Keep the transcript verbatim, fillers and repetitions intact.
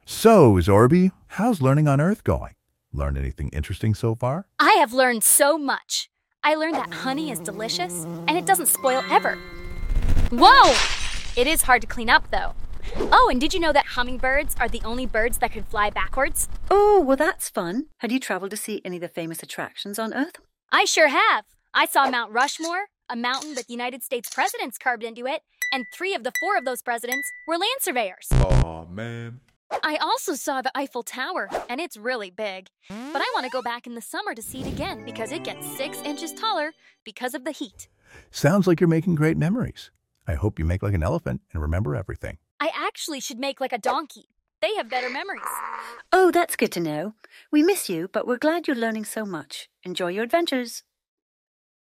So, Zorby, how's learning on Earth going? Learned anything interesting so far? I have learned so much. I learned that honey is delicious and it doesn't spoil ever. Whoa! It is hard to clean up, though. Oh, and did you know that hummingbirds are the only birds that can fly backwards? Oh, well, that's fun. Had you traveled to see any of the famous attractions on Earth? I sure have. I saw Mount Rushmore, a mountain with United States presidents carved into it, and three of the four of those presidents were land surveyors. Aw, man. I also saw the Eiffel Tower, and it's really big. But I want to go back in the summer to see it again because it gets six inches taller because of the heat. Sounds like you're making great memories. I hope you make like an elephant and remember everything. I actually should make like a donkey. They have better memories. Oh, that's good to know. We miss you, but we're glad you're learning so much. Enjoy your adventures.